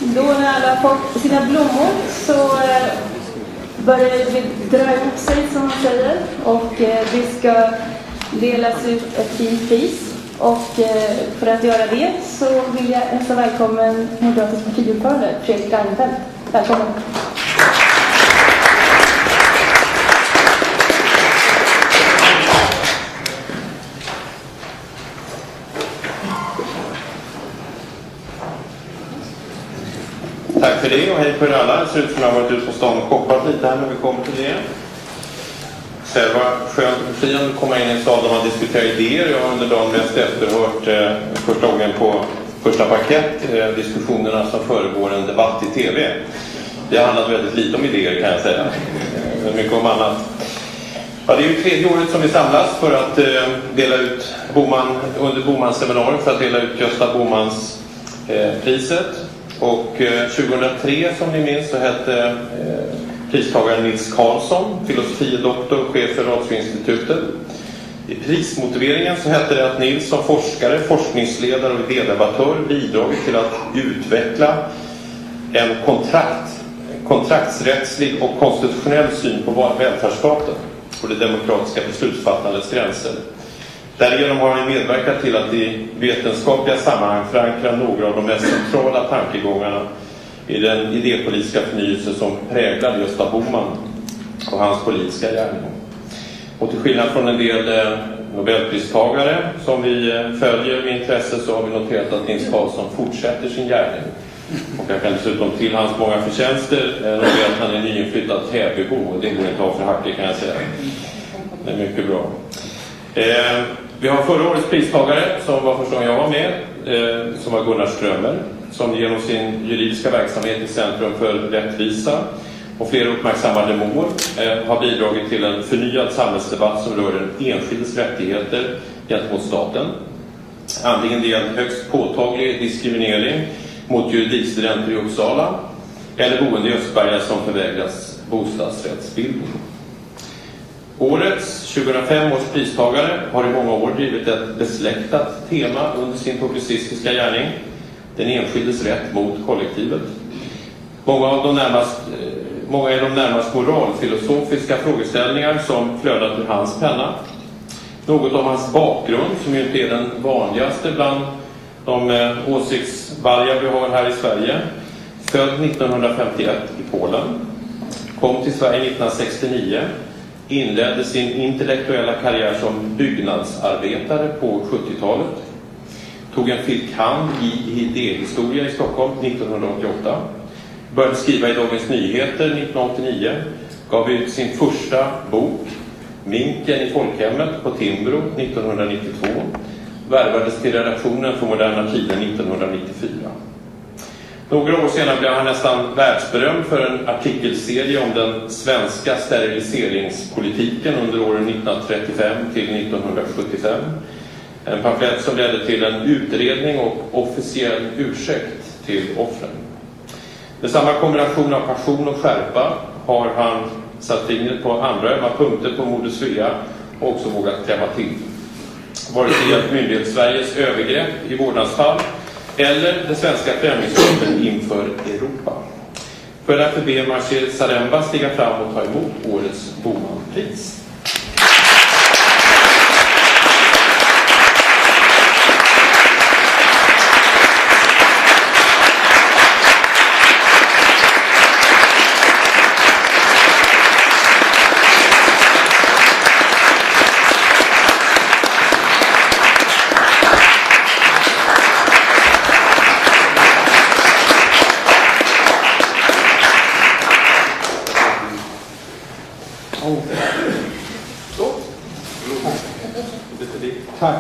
Då när alla fått sina blommor så börjar det dra ihop sig, som man säger. Och det ska delas ut ett fint pris. Och för att göra det så vill jag hälsa välkommen Moderaternas partiordförande Fredrik Reinfeldt. Välkommen. Tack för det och hej på er alla. Det ser ut som jag har varit ute på stan och shoppat lite här när vi kommer till det. Det var skönt och befriande att komma in i en stad där man diskuterar idéer. Jag har under dagen mest efterhört första gången på första parkett diskussionerna som föregår en debatt i tv. Det har handlat väldigt lite om idéer, kan jag säga. Mycket om annat. Ja, det är ju tredje året som vi samlas för att dela ut under Bomans seminarium för att dela ut Gösta Bomans priset. Och 2003, som ni minns, så hette pristagaren Nils Karlsson, filosofie-doktor, chef för Radsvinstitutet. I prismotiveringen så hette det att Nils som forskare, forskningsledare och idédebattör bidragit till att utveckla en kontraktsrättslig och konstitutionell syn på välfärdsstaten och det demokratiska beslutsfattandets gränser. Därigenom har han medverkat till att i vetenskapliga sammanhang förankra några av de mest centrala tankegångarna i den idépolitiska förnyelse som präglar Gösta Boman och hans politiska gärning. Och till skillnad från en del Nobelpristagare som vi följer med intresse så har vi noterat att Nils Karlsson fortsätter sin gärning. Och jag kan dessutom till hans många förtjänster notera att han är nyinflyttad Täbybo och det går inte av för hacke, kan jag säga. Det är mycket bra. Vi har förra årets pristagare som var första gången jag var med, som var Gunnar Strömmer, som genom sin juridiska verksamhet i Centrum för rättvisa och flera uppmärksammade mål har bidragit till en förnyad samhällsdebatt som rör den enskildes rättigheter gentemot staten. Antingen det är en högst påtaglig diskriminering mot juridikstudenter i Uppsala eller boende i Östberga som förvägras bostadsrättsbildning. Årets 2005 års pristagare har i många år drivit ett besläktat tema under sin publicistiska gärning, den enskildes rätt mot kollektivet. Många är de närmast moralfilosofiska frågeställningar som flödat ur hans penna. Något om hans bakgrund, som ju inte är den vanligaste bland de åsiktsvargar vi har här i Sverige. Född 1951 i Polen, kom till Sverige 1969, inledde sin intellektuella karriär som byggnadsarbetare på 70-talet. Tog en fil.kand. i idéhistoria i Stockholm 1988. Började skriva i Dagens Nyheter 1989. Gav ut sin första bok, Minken i folkhemmet, på Timbro 1992. Värvades till redaktionen för Moderna Tider 1994. Några år senare blev han nästan världsberömd för en artikelserie om den svenska steriliseringspolitiken under åren 1935 till 1975. En pamflett som ledde till en utredning och officiell ursäkt till offren. Med samma kombination av passion och skärpa har han satt fingret på andra ömma punkter på Moder Svea och också vågat klämma till. Vare sig det gällt myndighets-Sveriges övergrepp i vårdnadsfall eller det svenska främlingsskapet inför Europa. För därför ber Marcel Zaremba stiga fram och ta emot årets Boman-pris. Tack.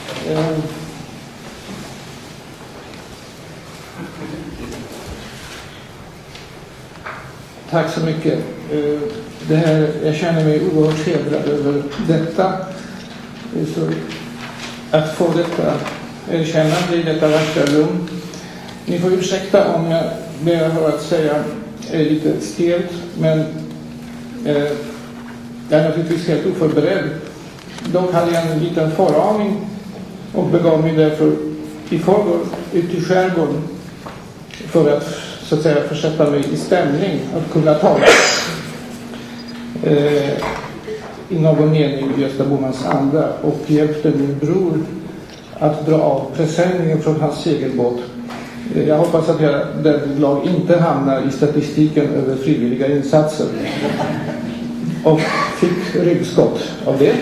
Tack så mycket. Jag känner mig oerhört hedrad över detta. Så att få detta erkännande i detta vackra rum. Ni får ursäkta om jag ber att säga är lite stelt, men jag är naturligtvis helt oförberedd. Dock hade jag en liten föraning och begav mig därför i förrgår ut i skärgården för att så att säga försätta mig i stämning att kunna tala i någon mening i Gösta Bohmans anda, och hjälpte min bror att dra av presenningen från hans segelbåt. Jag hoppas att jag därvidlag inte hamnar i statistiken över frivilliga insatser, och fick ryggskott av det.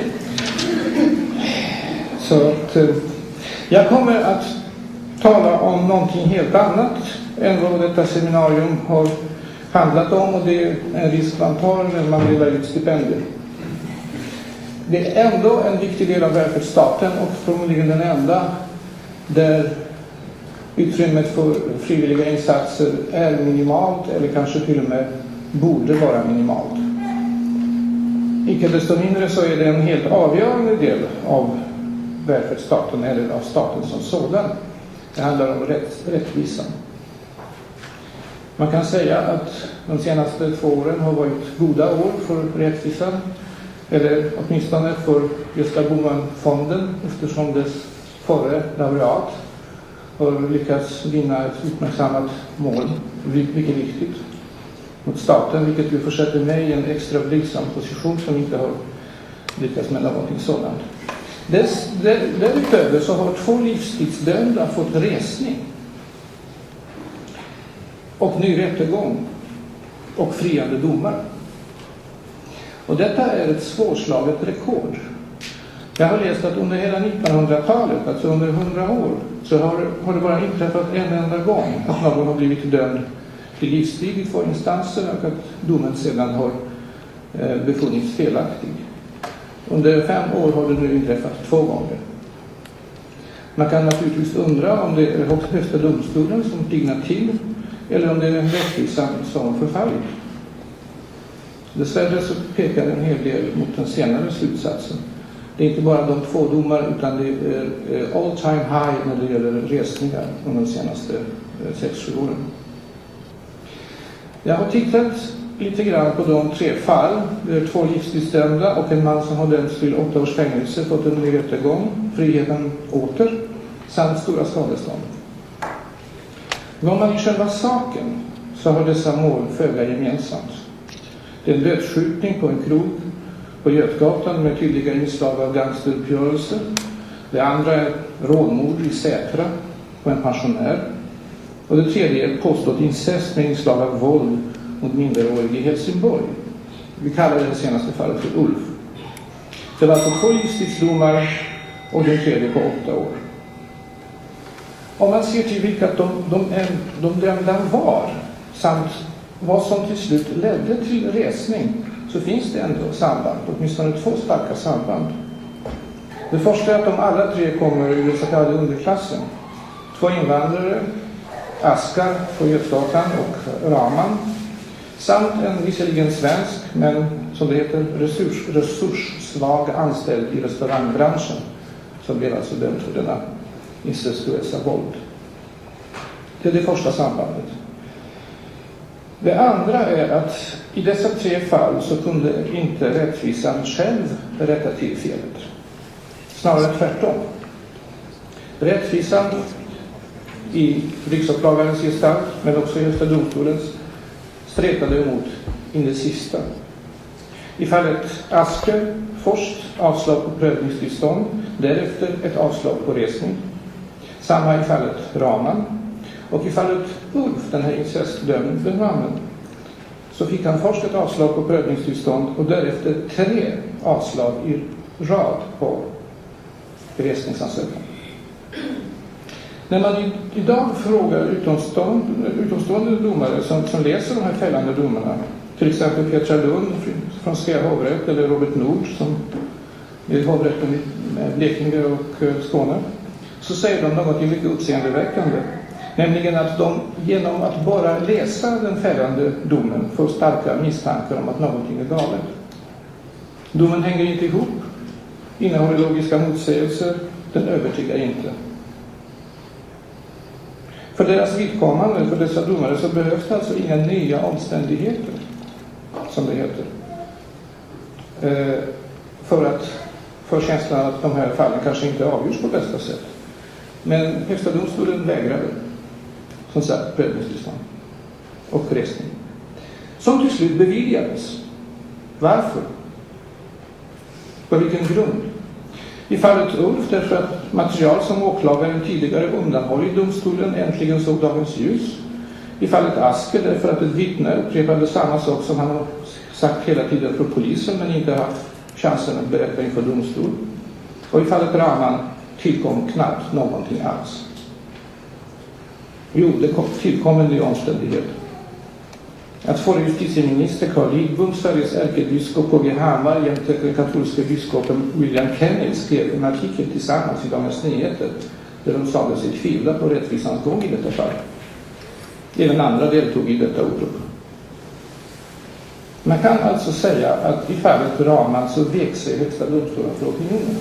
Så att jag kommer att tala om någonting helt annat än vad detta seminarium har handlat om, och det är en risk man tar när man delar ut stipendier. Det är ändå en viktig del av välfärdsstaten, och förmodligen den enda där utrymmet för frivilliga insatser är minimalt, eller kanske till och med borde vara minimalt. Icke desto mindre så är det en helt avgörande del av välfärdsstaten, eller av staten som sådan. Det handlar om rättvisan. Man kan säga att de senaste 2 åren har varit goda år för rättvisan, eller åtminstone för Gösta Bohman-fonden, eftersom dess förre laureat har lyckats vinna ett uppmärksammat mål, mycket viktigt, mot staten, vilket ju försätter mig i en extra blygsam position som inte har lyckats med någonting sådant. Därutöver så har 2 livstidsdömda fått resning och ny rättegång och friande domar. Och detta är ett svårslaget rekord. Jag har läst att under hela 1900-talet, alltså under 100 år, så har det bara inträffat en enda gång att någon har blivit dömd till livstid i 2 instanser, och att domen sedan har befunnits felaktig. Under 5 år har det nu inträffat 2 gånger. Man kan naturligtvis undra om det är högsta domstolen som pignar till, eller om det är rättvisan som förfallit. Dessvärre så pekar en hel del mot den senare slutsatsen. Det är inte bara de 2 domar, utan det är all time high när det gäller resningar under de senaste 6-7 åren. Jag har tittat lite grann på de 3 fall. Det är 2 livstidsdömda och en man som har dömts till 8 års fängelse, fått en ny rättegång, friheten åter, samt stora skadestånd. Går man i själva saken så har dessa mål föga gemensamt. Det är en dödsskjutning på en krog på Götgatan med tydliga inslag av gangsteruppgörelse. Det andra är rånmord i Sätra på en pensionär. Och det tredje är påstått incest med inslag av våld mot minderårig i Helsingborg. Vi kallar det senaste fallet för Ulf. Det var alltså 2 livstidsdomar och den tredje på 8 år. Om man ser till vilka de dömda var samt vad som till slut ledde till resning, så finns det ändå samband, åtminstone 2 starka samband. Det första är att de alla 3 kommer ur den så kallade underklassen. 2 invandrare, Askar på Götgatan och Raman, samt en visserligen svensk, men som det heter resurssvag anställd i restaurangbranschen, som blev alltså dömd för denna incestuösa våld. Det är det första sambandet. Det andra är att i dessa 3 fall så kunde inte rättvisan själv rätta till felet. Snarare tvärtom. Rättvisan i riksåklagarens gestalt, men också i Högsta domstolens, stretade emot in det sista. I fallet Asker först avslag på prövningstillstånd, därefter ett avslag på resning. Samma i fallet Raman. Och i fallet Ulf, den här incestdömde mannen, så fick han först ett avslag på prövningstillstånd och därefter 3 avslag i rad på resningsansökan. När man idag frågar utomstående domare som läser de här fällande domarna, till exempel Petra Lund från Svea hovrätt eller Robert Nord som är hovrätten i Blekinge och Skåne, så säger de något mycket uppseendeväckande. Nämligen att de genom att bara läsa den fällande domen får starka misstankar om att någonting är galet. Domen hänger inte ihop, innehåller logiska motsägelser, den övertygar inte. För deras vidkommande, för dessa domare, så behövs det alltså inga nya omständigheter, som det heter, för känslan att de här fallen kanske inte avgörs på bästa sätt. Men Högsta domstolen vägrade, som sagt, prövningstillstånd. och resning, som till slut beviljades. Varför? På vilken grund? I fallet Ulf därför att material som åklagaren tidigare undanhållit domstolen äntligen såg dagens ljus. I fallet Asker därför att ett vittne upprepade samma sak som han har sagt hela tiden för polisen men inte haft chansen att berätta inför domstol. Och i fallet Rahman tillkom knappt någonting alls. Jo, det tillkom en ny omständighet. Att förre justitieminister Carl Lidbom, Sveriges ärkebiskop K.G. Hammar jämte den katolska biskopen William Kennedy skrev en artikel tillsammans i Dagens Nyheter där de sade sig tvivla på rättvisans gång i detta fall. Även andra deltog i detta upprop. Man kan alltså säga att i fallet Rahman så vek sig högsta domstolen för opinionen.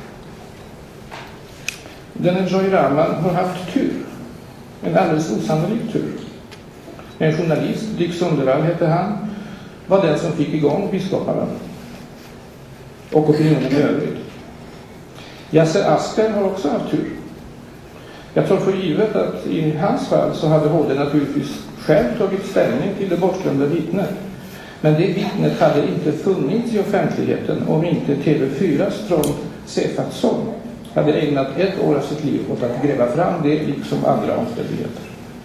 Denne Joy Rahman har haft tur. En alldeles osannolik tur. En journalist, Dick Sundervall hette han, var den som fick igång biskoparna och opinionen i övrigt. Yasser Asker har också haft tur. Jag tror för givet att i hans fall så hade HD naturligtvis själv tagit ställning till det bortglömda vittnet. Men det vittnet hade inte funnits i offentligheten om inte TV4s Trond Sefatsson hade ägnat ett år av sitt liv åt att gräva fram det liksom andra omständigheter.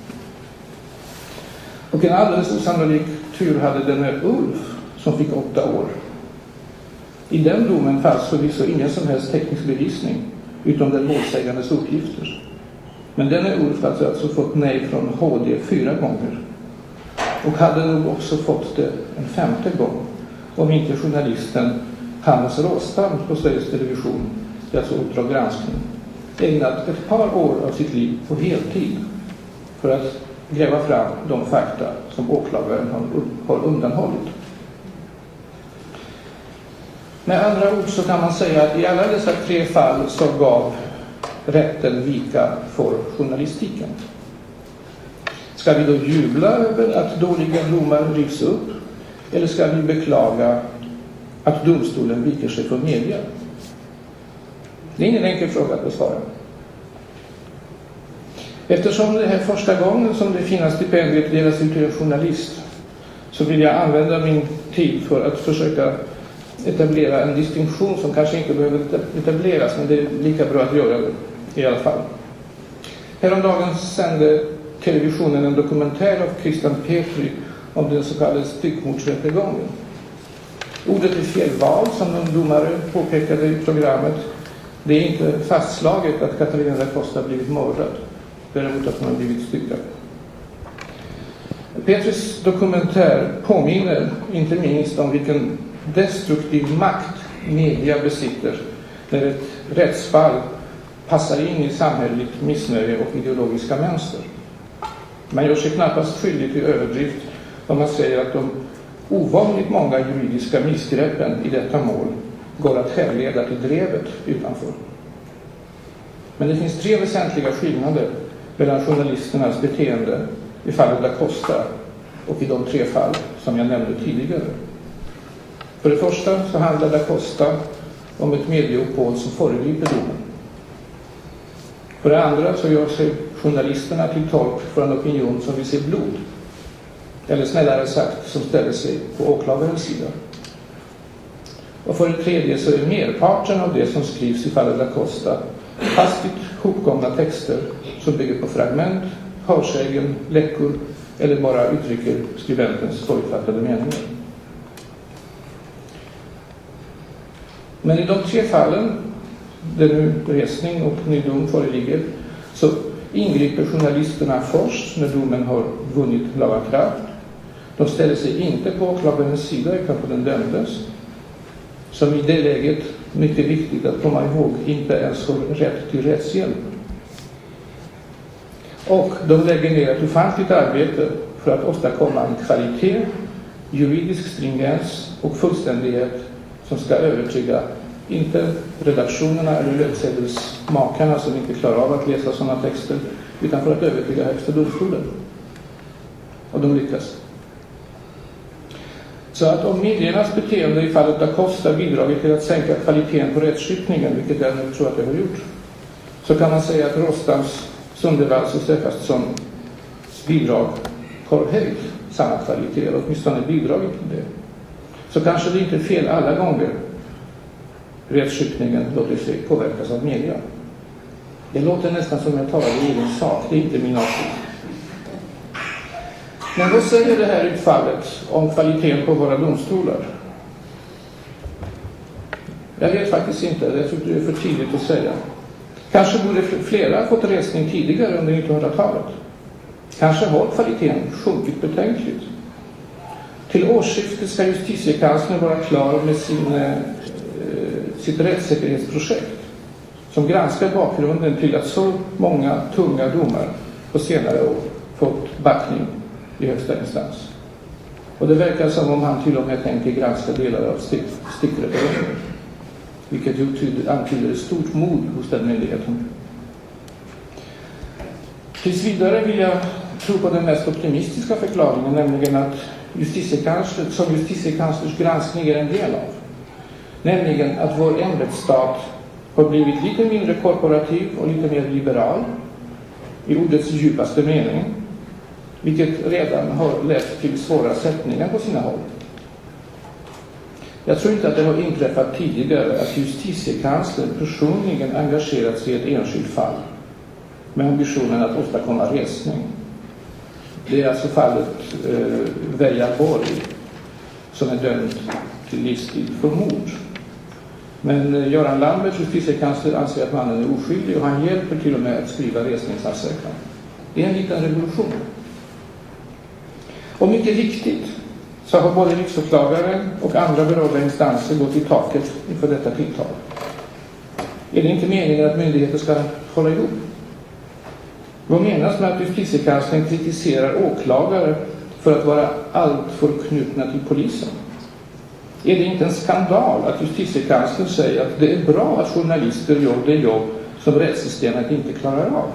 Och en alldeles osannolik tur hade den med Ulf som fick 8 år. I den domen fanns förvisso ingen som helst teknisk bevisning utom den målsägandes uppgifter. Men denne Ulf hade alltså fått nej från HD 4 gånger. Och hade nog också fått det en 5:e gång om inte journalisten Hannes Råstam på Sveriges Television, det är alltså Uppdrag granskning, ägnat ett par år av sitt liv på heltid för att gräva fram de fakta som åklagaren har undanhållit. Med andra ord så kan man säga att i alla dessa 3 fall så gav rätten vika för journalistiken. Ska vi då jubla över att dåliga domar rivs upp? Eller ska vi beklaga att domstolen viker sig för media? Det är ingen enkel fråga att besvara. Eftersom det här första gången som det fina stipendiet delas ut till en journalist så vill jag använda min tid för att försöka etablera en distinktion som kanske inte behöver etableras, men det är lika bra att göra det i alla fall. Häromdagen sände televisionen en dokumentär av Christian Petri om den så kallade styckmordsrättegången. Ordet är felval, som någon domare påpekade i programmet. Det är inte fastslaget att Catalina da Costa blivit mördad, däremot att hon har blivit styckad. Petris dokumentär påminner inte minst om vilken destruktiv makt media besitter när ett rättsfall passar in i samhälleligt missnöje och ideologiska mönster. Man gör sig knappast skyldig till överdrift om man säger att de ovanligt många juridiska missgreppen i detta mål går att härleda till drevet utanför. Men det finns 3 väsentliga skillnader mellan journalisternas beteende i fallet da Costa och i de 3 fall som jag nämnde tidigare. För det första så handlar da Costa om ett medieuppbåd som föregriper domen. För det andra så gör sig journalisterna till tolk för en opinion som vill se blod. Eller snällare sagt, som ställer sig på åklagarens sida. Och för det tredje så är merparten av det som skrivs i fallet da Costa hastigt hopkomna texter som bygger på fragment, hörsägen, läckor eller bara uttrycker skribentens förutfattade meningar. Men i de 3 fallen där nu resning och ny dom föreligger så ingriper journalisterna först när domen har vunnit laga kraft. De ställer sig inte på åklagarens sida utan på den dömdes, som i det läget, mycket viktigt att komma ihåg, inte ens har rätt till rättshjälp. Och de lägger ner ett ofantligt arbete för att åstadkomma en kvalitet, juridisk stringens och fullständighet som ska övertyga inte redaktionerna eller löpsedelsmakarna som inte klarar av att läsa sådana texter, utan för att övertyga högsta domstolen. Och de lyckas. Så att om mediernas beteende i fallet da Costa bidragit till att sänka kvaliteten på rättsskipningen, vilket jag nu tror att det har gjort, så kan man säga att Rostams, Sundervalls och Steffanssons bidrag har höjt samma kvalitet, och åtminstone bidragit till det. Så kanske det inte är fel alla gånger rättsskipningen låter sig påverkas av media. Det låter nästan som jag talar i egen sak, det är inte min avsikt. Men vad säger det här utfallet om kvaliteten på våra domstolar? Jag vet faktiskt inte, jag tror det är för tidigt att säga. Kanske borde flera fått resning tidigare under 1900-talet. Kanske har kvaliteten sjunkit betänkligt. Till årsskiftet ska justitiekanslern vara klar med sitt rättssäkerhetsprojekt som granskar bakgrunden till att så många tunga domar på senare år fått backning i högsta instans. Och det verkar som om han till och med tänker granska delar av stickrättegången, vilket ju antyder ett stort mod hos den myndigheten. Tills vidare vill jag tro på den mest optimistiska förklaringen, nämligen att justitiekanslerns granskning är en del av. Nämligen att vår ämbetsstat har blivit lite mindre korporativ och lite mer liberal i ordets djupaste mening, vilket redan har lett till svåra sättningar på sina håll. Jag tror inte att det har inträffat tidigare att justitiekanslern personligen engagerat sig i ett enskilt fall med ambitionen att åstadkomma resning. Det är alltså fallet Veja Borg, som är dömd till livstid för mord. Men Göran Lambert, justitiekansler, anser att mannen är oskyldig, och han hjälper till och med att skriva resningsansökan. Det är en liten revolution. Och mycket viktigt så har både riksåklagaren och andra berörda instanser gått i taket inför detta tilltal. Är det inte meningen att myndigheter ska hålla ihop? Vad menas med att justitiekanslern kritiserar åklagare för att vara alltför knutna till polisen? Är det inte en skandal att justitiekanslern säger att det är bra att journalister gör det jobb som rättssystemet inte klarar av?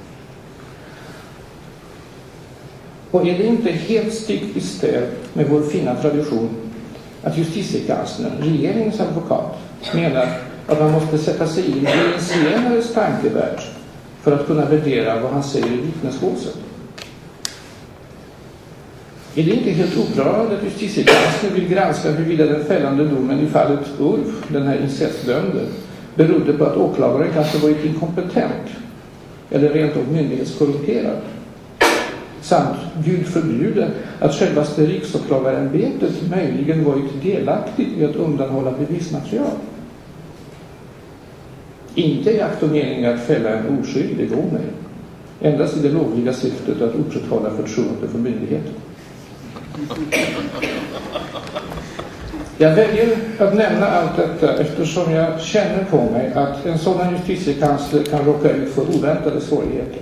Och är det inte helt stick i stäv med vår fina tradition att justitiekanslern, regeringens advokat, menar att man måste sätta sig in i en senares tankevärld för att kunna värdera vad han säger i vittnesmålet? Är det inte helt upprörande att justitiekanslern vill granska huruvida den fällande domen i fallet Ulf, den här incestdömde, berodde på att åklagaren kanske varit inkompetent eller rent av myndighetskorrumperad? Samt, Gud förbjude, att självaste riksåklagarämbetet möjligen varit delaktigt i att undanhålla bevismaterial. Inte i akt och mening att fälla en oskyldig dom, endast i det lovliga syftet att upprätthålla förtroende för myndigheten. Jag väljer att nämna allt detta eftersom jag känner på mig att en sådan justitiekansler kan råka ut för oväntade svårigheter.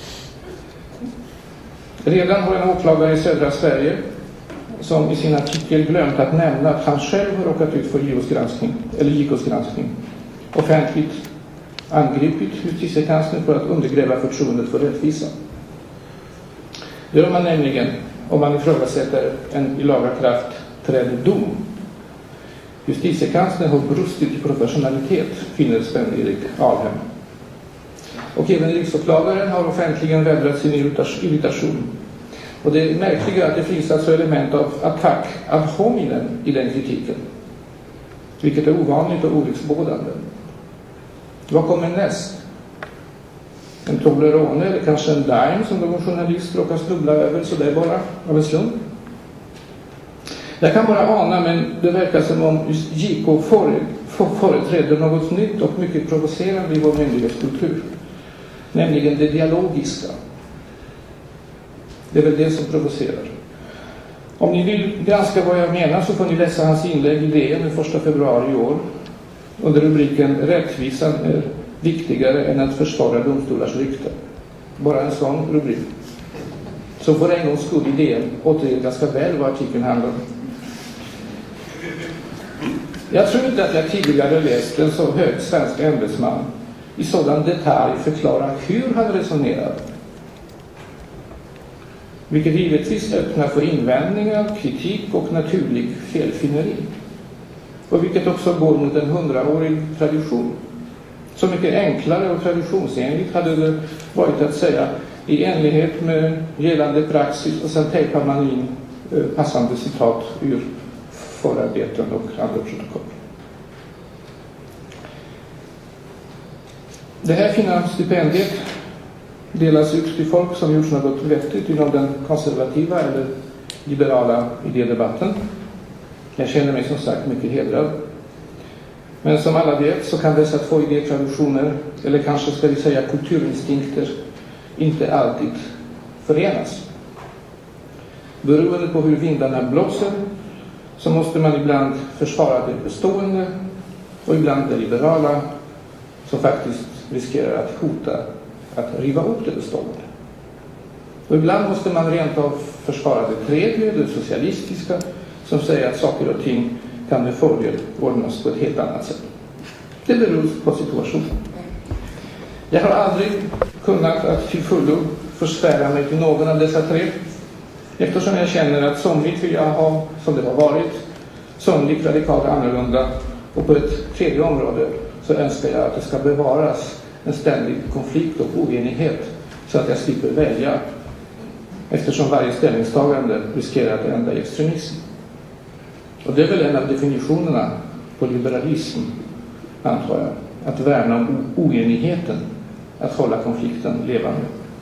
Redan har en åklagare i södra Sverige, som i sin artikel glömt att nämna att han själv har råkat ut för JK:s granskning, offentligt angripit justitiekanslern för att undergräva förtroendet för rättvisa. Det gör man nämligen om man ifrågasätter en i laga kraft trädd dom. Justitiekanslern har brustit i professionalitet, finner Sven-Erik Alhem. Och även riksåklagaren har offentligen vädrat sin irritation. Och det är märkliga att det finns alltså element av attack ad hominem i den kritiken, vilket är ovanligt och olycksbådande. Vad kommer näst? En Toblerone eller kanske en Dime som någon journalist råkar snubbla över, så det är bara av en slump? Jag kan bara ana, men det verkar som om JK företräder något nytt och mycket provocerande i vår myndighetskultur, nämligen det dialogiska. Det är väl det som provocerar. Om ni vill granska vad jag menar så får ni läsa hans inlägg i DN den 1 februari i år under rubriken "Rättvisan är viktigare än att försvara domstolars rykte". Bara en sån rubrik. Så får en gång skull i DN återge ganska väl vad artikeln handlar om. Jag tror inte att jag tidigare läst en så hög svensk ämbetsman i sådan detalj förklara hur han resonerar. Vilket givetvis öppnar för invändningar, kritik och naturlig felfinneri. Och vilket också går mot en 100-årig tradition. Så mycket enklare och traditionsenligt hade det varit att säga: i enlighet med gällande praxis, och sen tejpar man in passande citat ur förarbeten och andra protokoll. Det här fina stipendiet delas ut till folk som gjort något vettigt inom den konservativa eller liberala idédebatten. Jag känner mig som sagt mycket hedrad. Men som alla vet så kan dessa två idétraditioner, eller kanske ska vi säga kulturinstinkter, inte alltid förenas. Beroende på hur vindarna blåser så måste man ibland försvara det bestående och ibland det liberala som faktiskt riskerar att hota att riva upp det bestående. Och ibland måste man rent av försvara det tredje, det socialistiska, som säger att saker och ting kan med fördel ordnas på ett helt annat sätt. Det beror på situationen. Jag har aldrig kunnat att till fullo försvära mig till någon av dessa tre, eftersom jag känner att somligt vill jag ha som det har varit, somligt radikalt annorlunda, och på ett tredje område så önskar jag att det ska bevaras en ständig konflikt och oenighet så att jag slipper välja, eftersom varje ställningstagande riskerar att ända i extremism. Och det är väl en av definitionerna på liberalism, antar jag, att värna om oenigheten, att hålla konflikten levande.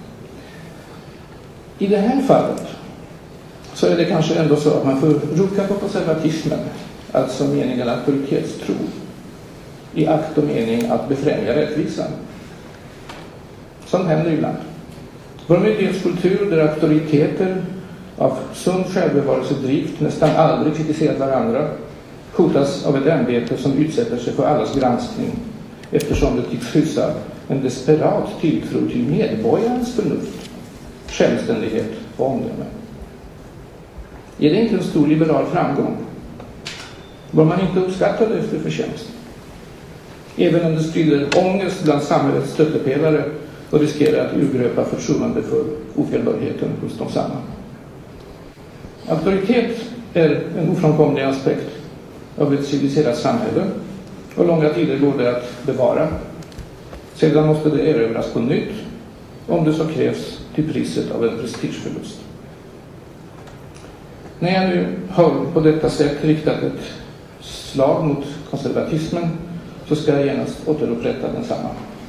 I det här fallet så är det kanske ändå så att man får rucka på konservatismen, alltså meningen auktoritetstro, i akt och mening att befrämja rättvisan. Som händer ibland. Vår myndighetskultur där auktoriteter av sund självbevarelsedrift nästan aldrig kritiserat varandra hotas av ett ämbete som utsätter sig för allas granskning, eftersom det tycks hysa en desperat tilltro till medborgarens förnuft, självständighet och omdöme. Är det inte en stor liberal framgång? Bör man inte uppskatta det efter förtjänst? Även om det sprider ångest bland samhällets stöttepelare och riskerar att urgröpa förtroende för ofelbarheten hos de samma. Auktoritet är en ofrånkomlig aspekt av ett civiliserat samhälle, och långa tider går det att bevara. Sedan måste det erövras på nytt, om det så krävs till priset av en prestigeförlust. När jag nu har på detta sätt riktat ett slag mot konservatismen så ska jag genast återupprätta densamma.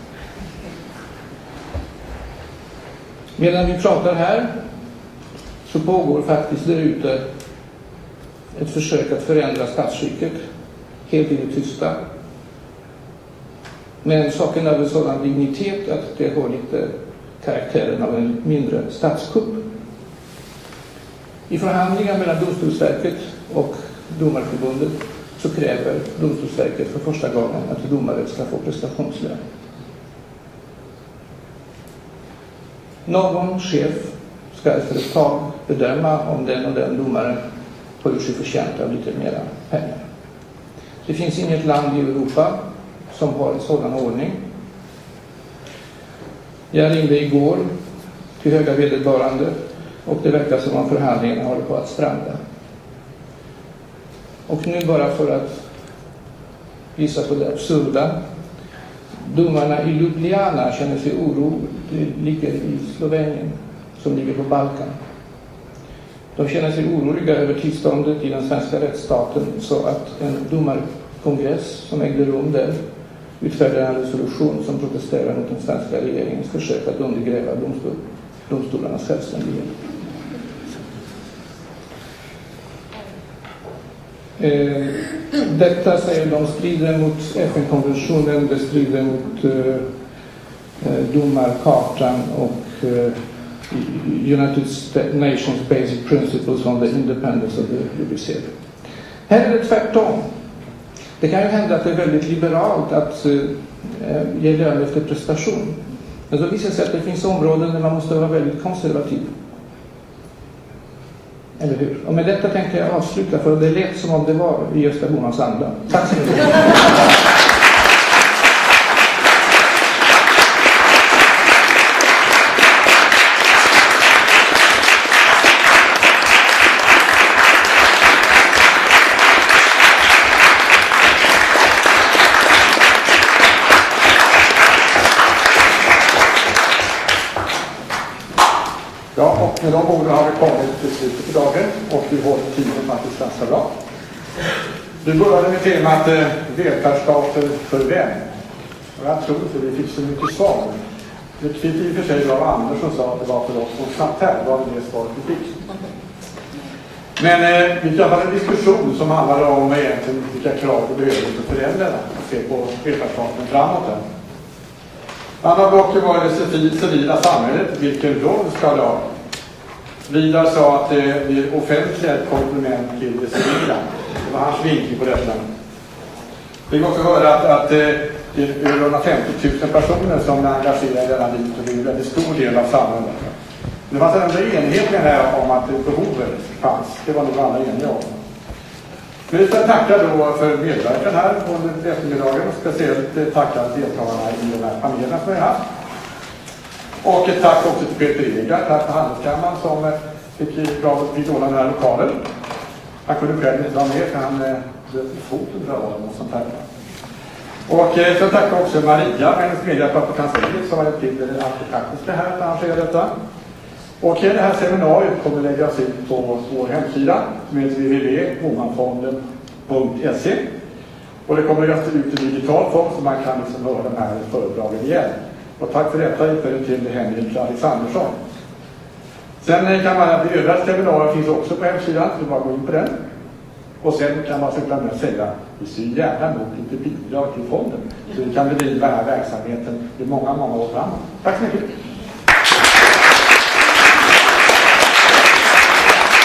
Medan vi pratar här så pågår faktiskt där ute ett försök att förändra statsskicket helt i det tysta. Men saken är av en sådan dignitet att det har lite karaktären av en mindre statskupp. I förhandlingar mellan Domstolsverket och Domarförbundet så kräver Domstolsverket för första gången att domare ska få prestationslön. Någon chef ska efter ett tag bedöma om den och den domaren har gjort sig förtjänt av lite mera pengar. Det finns inget land i Europa som har en sådan ordning. Jag ringde igår till höga vederbörande och det verkar som om förhandlingarna håller på att stranda. Och nu bara för att visa på det absurda. Domarna i Ljubljana känner sig oro. Det ligger i Slovenien som ligger på Balkan. De känner sig oroliga över tillståndet i den svenska rättsstaten, så att en domarkongress som ägde rum där utfärdade en resolution som protesterar mot den svenska regeringens försök att undergräva domstolarnas självständighet. Detta, säger de, strider mot FN-konventionen, det strider mot domarkartan och United Nations Basic Principles on the Independence of the Judiciary. Här är det tvärtom. Det kan ju hända att det är väldigt liberalt att ge lön efter prestation. Men så visar det sig att det finns områden där man måste vara väldigt konservativ. Eller hur? Och med detta tänkte jag avsluta, för det lät som om det var i Gösta Bohmans anda. Tack så mycket. med de orden har vi kommit till slutet på dagen och vi håller tiden faktiskt ganska bra. Vi började med temat välfärdsstater för vem? Och jag tror inte vi fick så mycket svar. Det fick i och för sig av Anders som sa att det var för oss som satt här. Det var det svaret vi fick. Men vi kan ha en diskussion som handlar om egentligen vilka krav vi behöver för föräldrarna att se på välfärdsstaten framåt. Andra blocket var det civila samhället. Vilken roll ska det ha? Vidar sa att det blir offentliga ett komplement till det civila. Det var hans vinkling på detta. Vi kan också höra att det är över 150 000 personer som är engagerade i denna livet och det är en väldigt stor del av samhället. Det fanns ändå enighet med det här om att behovet fanns. Det var nog alla eniga om. Men vi ska tacka då för medverkan här under eftermiddagen och speciellt tacka deltagarna i den här panelen som vi har haft. Och ett tack också till Peter Egar, tack för Handelskammaren som fick låna den här lokalen. Han kunde själv inte vara med för han blöt i foten för och sånt här. Och så tackar också Maria, hennes medhjälpare på kansliet som har hjälpt till allt det praktiska här att arrangera detta. Och det här seminariet kommer läggas ut på vår hemsida som heter www.homanfonden.se. Och det kommer läggas ut i digital form så man kan liksom höra de här föredragen igen. Och tack för detta till Henrik Alexandersson. Sen kan man, det övriga seminariet finns också på hemsidan, så bara gå in på den. Och sen kan man sluta med att säga att vi ser gärna emot lite bidrag till fonden. Så vi kan bedriva den här verksamheten i många, många år framåt. Tack så mycket!